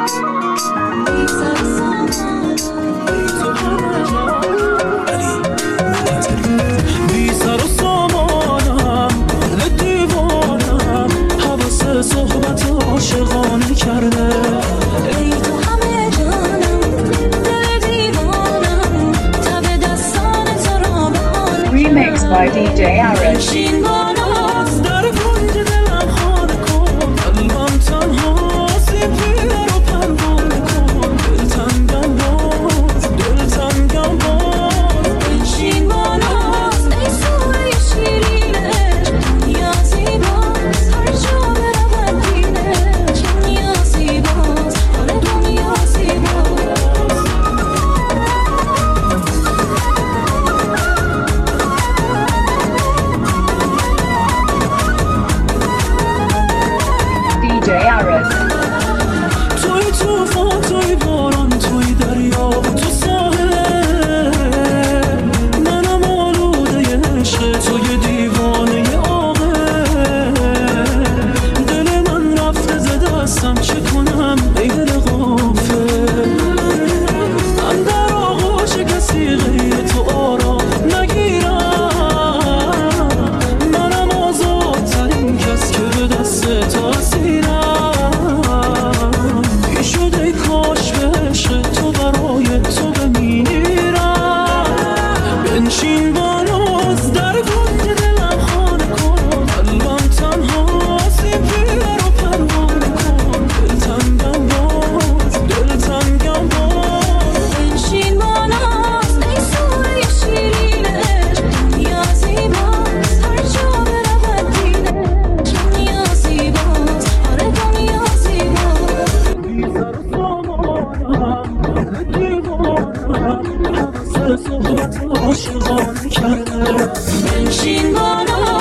بی سر و سامانم دل دیوانم حواس صحبت عاشقانه کرده ای تو همه جانم دل دیوانم تب دستان تو را به آن Remix by DJ Aris. بنشین بالا در کنج دلم خانه کن قلبم تنها سیبی رو پروانه کن دلتنگم باز بنشین بالا ای سوی شیرینش دنیا زیباست هر جا برود بینش دنیا زیباست آره دنیا زیباست DJ Aris. توی توفان توی باران توی دریا و تو ساحل منم آلوده عشق توی دیوانه عاقل دل من رفته ز دستم چه کنم ای دل غافل من در آغوش کسی غیر تو آرام نگیرم منم آزادترین کس که به دست تو اسیرم بی شد ای کاش به عشق تو برای تو بمیرم بنشین باز در کنج دلم خانه کن قلبم تنها سیبی رو پروانه کن دلتنگم باز بنشین بالا ای سوی شیرینش دنیا زیباست هر جا برود بینش دنیا زیباست آره دنیا زیباست بی سر و سامانم دل دیوانم حواس صحبت عاشقانه کرده بنشین بالا